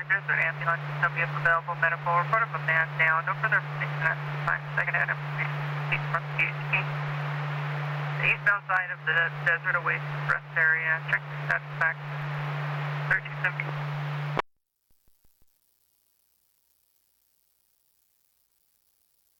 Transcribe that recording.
There's an ambulance, somebody is available, medical, report of a man down. No further information at this time. Second item, please from PHP. The eastbound side of the desert awaits rest area. Check the satisfaction.